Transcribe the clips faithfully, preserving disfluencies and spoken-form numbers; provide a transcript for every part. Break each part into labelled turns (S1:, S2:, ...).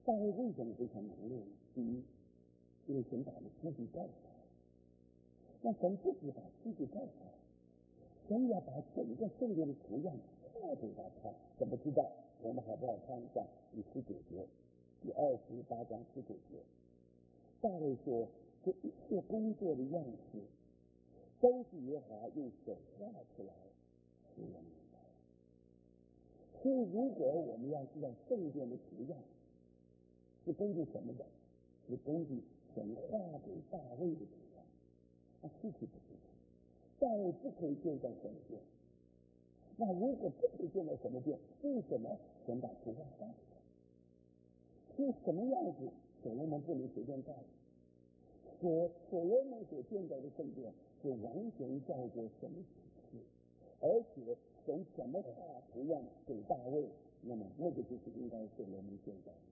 S1: 大卫为什么非常忙碌呢？第一，因为神把的诗句告诉他，那神不只把诗句告诉他，神要把整个圣殿的图样画给他看。怎么知道？我们好不好看一下第十九节，第二十八章十九节。大卫说，这一切工作的样式都是耶和华用手画出来使我们明白。所以如果我们要知道圣殿的图样是根据什么的？是根据神画给大卫的图样。那具体不是大卫不可以建造什么殿？那如果不可以建造什么殿，为什么神把图画画给他？是什么样子？所罗门不能随便盖。所所罗门所建造的圣殿是完全照着神的指示，而且神怎么画图样给大卫，那么那个就是应该所罗门建造的。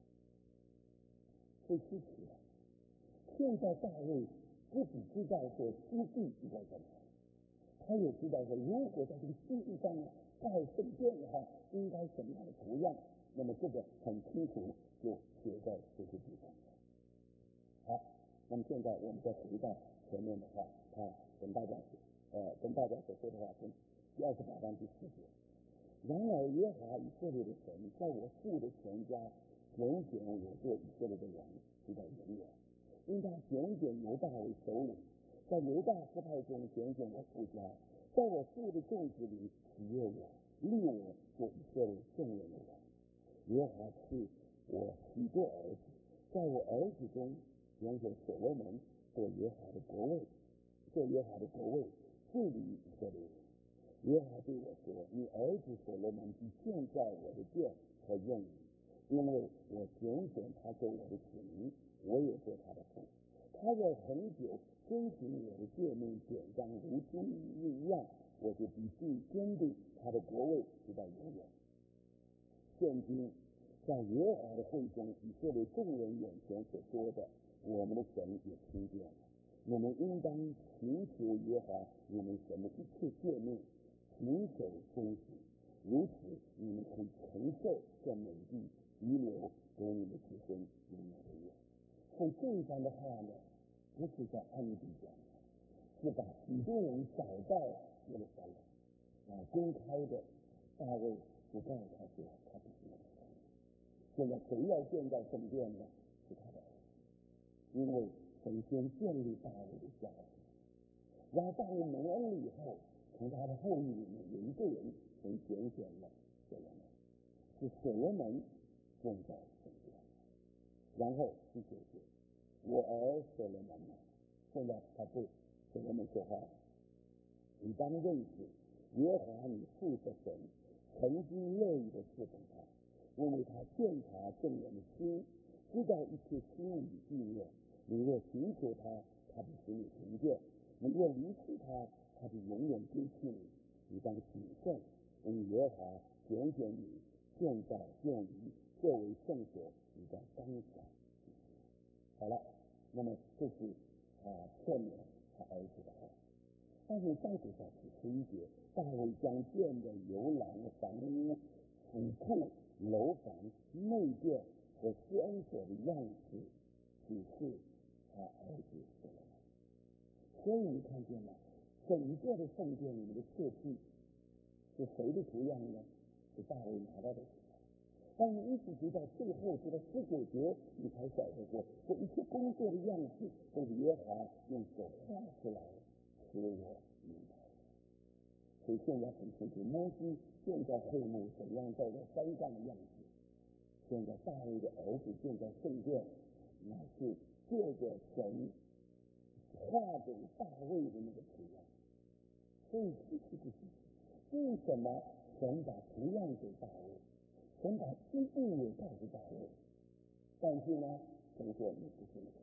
S1: 所以支持了，现在大卫不只知道说基地应该怎么样，他也知道说如果在这个基地上面盖圣殿的话，应该什么样的图样，那么这个很清楚就写在这些地方。好，那么现在我们再回到前面的话，他跟大家呃跟大家所说的话，跟第二十八章第四节。然而耶和华以色列的神在我父的全家拣选我做以色列的王，直到永远。因他拣选犹大为首领，在犹大支派中拣选我父家，在我父的众子里喜悦我，立我做以色列众人的王。耶和华赐我许多儿子，在我儿子中拣选所罗门做耶和华的国位，做耶和华的国位，治理以色列人。耶和华对我说：你儿子所罗门必建造我的殿和院宇，因为我拣选他做我的子民，我也做他的父。他若恒久遵行我的诫命典章，如今日一样，我就必定坚定他的国位直到永远。现今在耶和华的会中，以色列众人眼前所说的，我们的神也听见了。你们应当寻求耶和华你们神的一切诫命，谨守遵行，如此你们可以承受这美地，遗留给你们子孙永远的约。所以这一番的话呢，不是在暗地讲，是把许多人找到耶路撒冷啊，公开的大卫就告诉他说，他不是神。现在谁要建造圣殿呢？是他的儿子，因为神先建立大卫的家庭，然后大卫蒙恩了以后，从他的后裔里面有一个人神拣选了所罗门，是所罗门建造圣殿。然后第九节，我儿所罗门啊，现在他对所罗门说话，你当认识耶和华你父的神曾经乐意的侍奉他，因为他鉴察众人的心，知道一切心理意念。你若寻求他，他必使你成就；你若离弃他，他就永远丢弃你。你当谨慎，因耶和华拣选你，建造殿宇，作为圣所，你当刚强。好了，那么这是啊劝勉他儿子的话。但是再给下去十一节，大卫将殿的游廊、房屋、府库、楼房、内殿和施恩所的样式指示他儿子所罗门。所以你看见了整个的圣殿里面的设计是谁的图样呢？是大卫拿到的图样。当你一直读到最后，读到十九节，你才晓得说，这一切工作的样式都是耶和华用手画出来，使我明白。所以现在很清楚，摩西建造会幕怎样照着山上的样子，现在大卫的儿子建造圣殿，乃是借着神画给大卫的那个图样。所以这是不是为什么神把图样给大卫，神把基地也告诉大卫，但是呢，神说你不是那个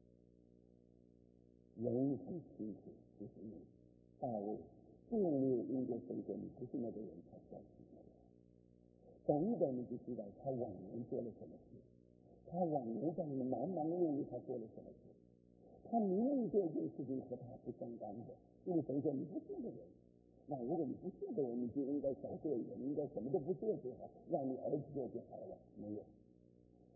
S1: 神，人很清楚，就是你大卫并没有因着神说你不是那个人才相信那个人。等一等你就知道他往年做了什么事，他往年在你忙忙碌碌他做了什么事，他明明这件事情和他不相干的，因为神说你不是那个人。那如果你不是的人，你就应该少做一点，你应该什么都不做就好，让你儿子做就好了。没有，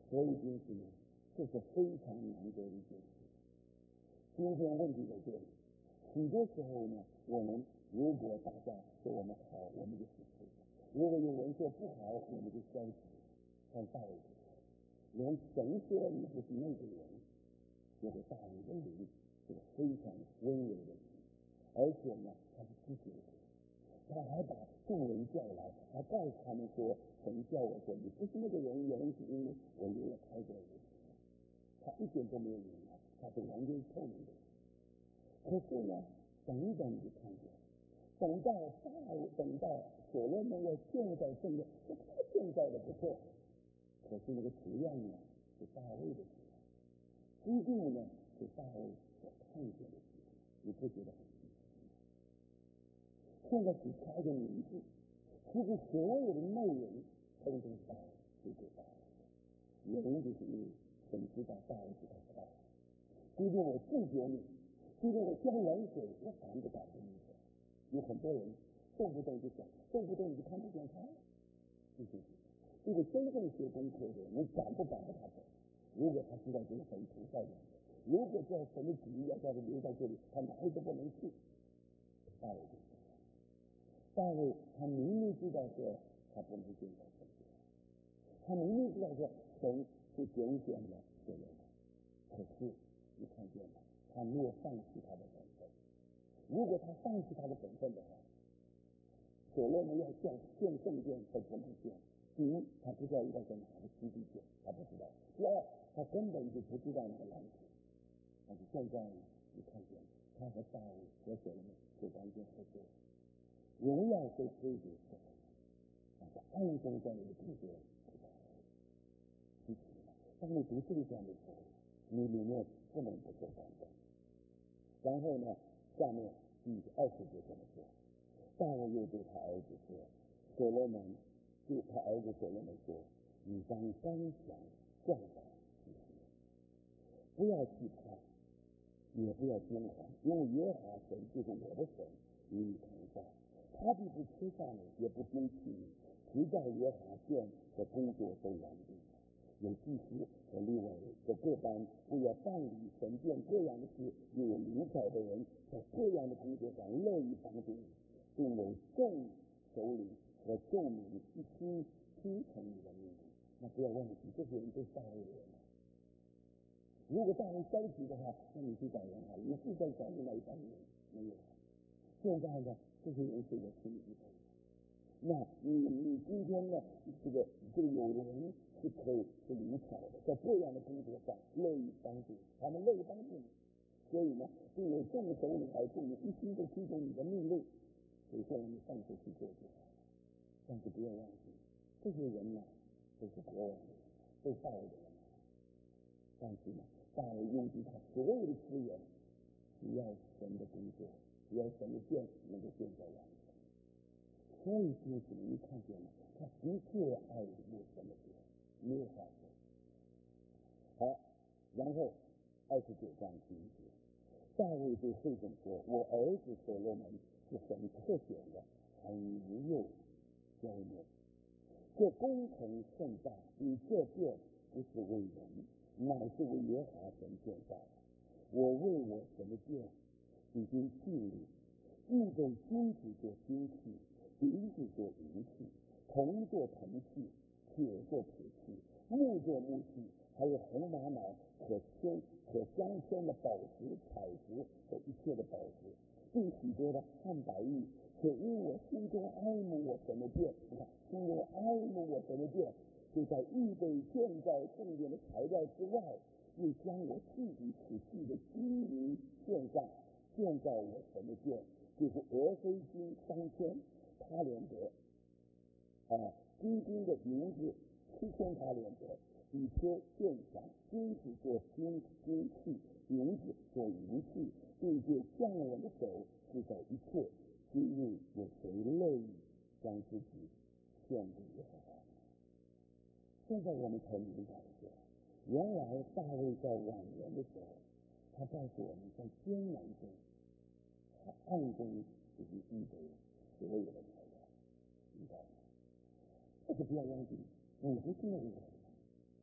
S1: 所以因此呢，这是非常难得的一件事。今天问题在这里，许多时候呢，我们如果大家说我们好，我们就支持；如果有人说不好，我们就消极。但大卫连神说你不是那个人，这个大卫的灵是个非常温柔的人，而且呢，他是知觉的。他还把众人叫来，还告诉他们说：“神叫我说你不是那个人，原因是因为我离了开过我。”他一点都没有隐瞒，他是完全透明的。可是呢，等等就看见，等到大卫，等到所罗门要建造圣殿，是他建造的不错，可是那个图样呢，是大卫的图样，基督呢是大卫所看见的基督，你不觉得很奇怪？现在只差一个名字，其实所有的内容通通是大卫，是给大卫的。原因就是因为神知道大卫是他的大卫，基督我拒绝你，基督我浇冷水，我反不改变你的。有很多人动不动就讲，动不动你就看不见他，是不是？这个真正学功课的人，你赶不赶着他走？如果他知道这个神图在里面，如果叫神的旨意要叫他留在这里，他哪里都不能去。大卫就是这样，大卫他明明知道说他不能建造圣殿，他明明知道说神是拣选了所罗门，可是你看见了，他没有放弃他的本分。如果他放弃他的本分的话，所罗门要建建圣殿都不能建。第一，他不知道应该在哪个基地建，他不知道；第二，他根本就不知道那个蓝图。但是现在你看见他和大卫和所罗门是完全合作，荣耀都归给神，但是暗中在那个中间不大卫。因此呢，当你读这一段的时候，你里面不能不受感动。然后呢，下面第二十节这么说，大卫又对他儿子说，所罗门对他儿子所罗门说，你当刚强壮胆起行，不要惧怕，也不要惊慌，因为耶和华神就是我的神，与你同在，他必不缺少你，也不丢弃你，直到耶和华殿的工作都完毕了。有祭司和利未人的各班，为了办理神殿各样的事，又有灵巧的人在各样的工作上乐意帮助你，并有众首领和众民一心听从你的命令。那不要忘记，这些人都是大卫的人啊。如果大卫消极的话，那你去找人啊，你是在找另外一帮人，没有。现在呢，这些人是我心里头。那你你今天呢，这个这个有的人是可以是灵巧的，在各样的工作上乐意帮助，他们乐意帮助你，所以呢，并有众首领来助你，一心的听从你的命令，所以现在你上手去做就好了。但是不要忘记，这些人呢都是国王的人，都是大卫的人。但是呢，大卫用尽他所有的资源，只要神的工作，只要神的殿能够建造完成。所以因此你看见了，他的确爱慕神的殿，没有话说。好，然后二十九章第一节，大卫对会众说：“我儿子所罗门是神特选的，很无幼娇嫩，这工程盛大，你这殿不是为人，乃是为耶和华神建造的。我为我神的殿已经尽力，预备金子做金器，银子做银器，铜做铜器，铁做铁器，木做木器，还有红玛瑙可牵可镶嵌的宝石、彩石和一切的宝石，并许多的汉白玉。且因我心中爱慕我神的殿，你看，心中爱慕我神的殿，就在预备建造圣殿的材料之外，又将我自己所系的金银献上，建造我神的殿，就是俄非金三千他连得，啊，金金的银子七千他连得，以贴建墙，金子做金金器，银子做银器，并借匠人的手制造一切。今日有谁乐意将自己献给耶和华？现在我们才明白说，原来大卫在晚年的时候，他告诉我们，在艰难中，他暗中已经预备所有的材料，明白吗？这个不要忘记，你不是那个人，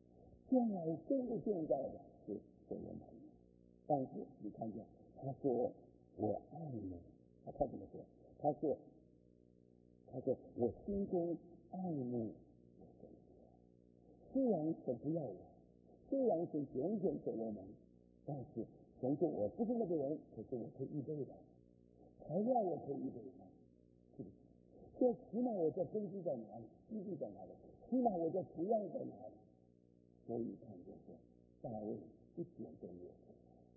S1: 将来真的建造的是所罗门。但是你看见他说我爱你，他他怎么说？他说他说我心中爱慕我的神。虽然神不要我，虽然神拣选所罗门，但是神说我不是那个人，可是我可以预备的，材料我可以预备的，是不是？这起码我这根基在哪里，基地在哪里？起码我这图样在哪里？所以看见说大卫一点都没有错，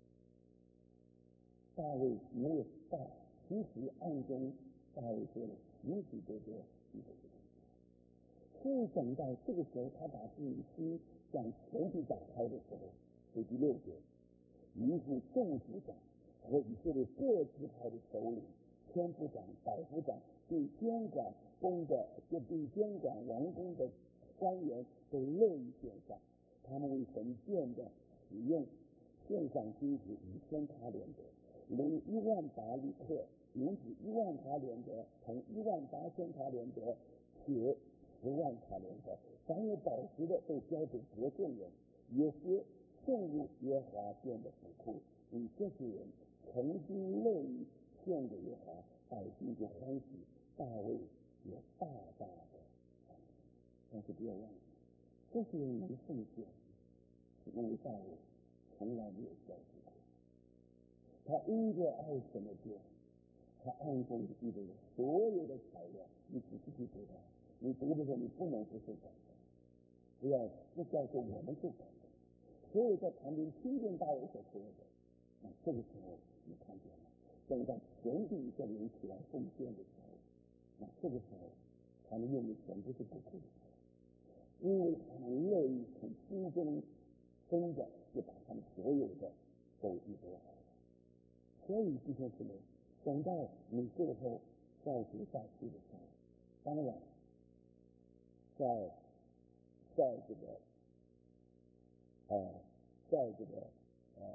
S1: 大卫没有大，其实暗中大卫说了许许多多一个事情。所以等到这个时候，他把自己心向全体打开的时候，是第六节，于是众族长和以色列各支派的首领、千夫长、百夫长，对监管宫的就对监管王宫的官员都乐意献上，他们为神殿的使用献上金子五千塔连德，领一万八利克，银子一万塔连德，同一万八千塔连德，铁十万塔连德，凡有宝石的都交给伯仲人，有些送入耶和华殿的府库，与这些人诚心乐意献给耶和华，百姓就欢喜，大卫也大大的。但是不要忘了，这些人能奉献，是因为大卫从来没有交出过。他因着爱神的殿，他暗中预备了所有的材料，你仔细去读它，你读的时候你不能不受感动，不要不叫做我们受感动。所有在旁边听见大卫所说的，那这个时候你看见了，等到全体这人起来奉献的时候，那这个时候他们用的全部是不够的，因为他们乐意从心中真的就把他们所有的都预备好了。所以弟兄姊妹，等到你最后再读下去的时候，当然在在这个呃在这个呃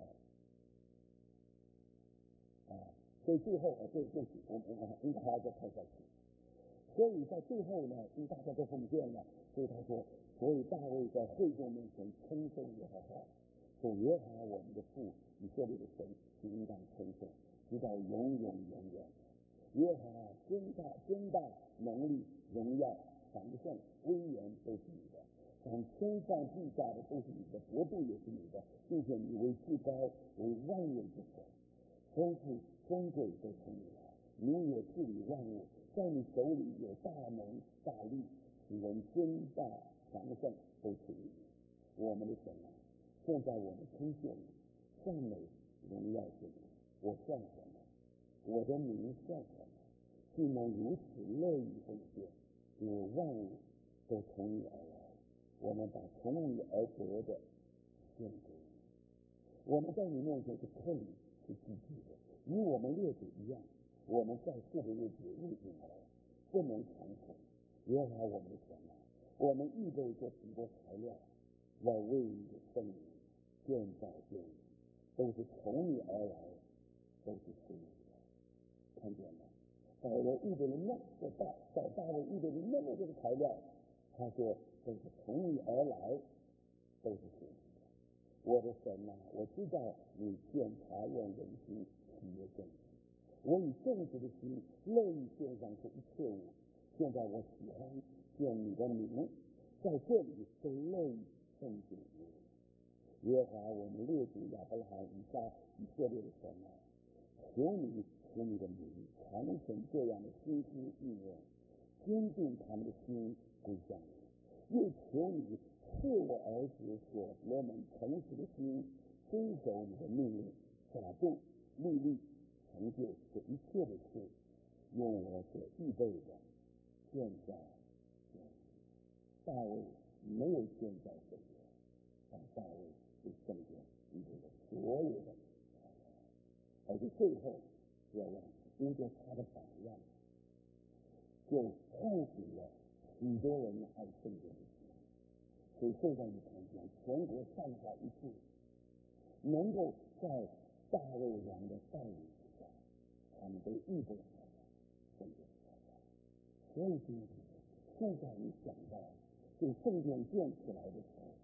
S1: 啊所以最后啊对对我们我们应该还要再看下去。所以在最后呢，因为大家都奉献了，所以他说，所以大卫在会众面前称颂耶和华，说耶和华我们的父以色列的神是应当称颂，直到永永远远。耶和华真大真大能力荣耀强盛威严都是你的，凡天上地下的都是你的，国度也是你的，并且你为至高为万有之神，丰富尊贵都从你来，你也治理万物，在你手里有大能大力，使人尊大强盛都属于你。我们的神啊，现在我们称谢你，赞美荣耀是你，我算什么？我的名算什么？既能如此乐意奉献，因为万物都从你而来，我们把从你而得的献给你。我们在你面前是客旅，是寄居的，与我们列祖一样，我们在世的日子入隐而不能长存。耶和华我们的神啊，我们预备这许多材料，要为你的圣名建造殿宇，都是从你而来，都是属你的。看见吗？保罗预备了那么大，在大卫预备了那么多的材料，他说都是从你而来，都是属你的。我的神啊，我知道你检察验人心，喜悦正直，我以正直的心乐意献上这一切物。现在我喜欢见你的名，在这里都乐意奉献你。耶和华我们列祖亚伯拉罕、以撒、以色列的神啊，求你使你的名传承这样的心思意念，坚定他们的心归向你。又求你赐我儿子所罗门诚实的心，遵守你的命令，法度律例，成就这一切的事，用我所预备的建造殿宇。大卫没有建造圣殿，但大卫对圣殿预备了所有的材料，而且最后不要忘记，因着他的榜样，就唤醒了许多人爱圣殿的心。所以现在你看见全国上下一致，能够在大卫王的带领之下，他们都预备好了圣殿的材料。所以今天现在你想到这圣殿建起来的时候，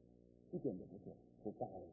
S1: 一点都不错，不大了。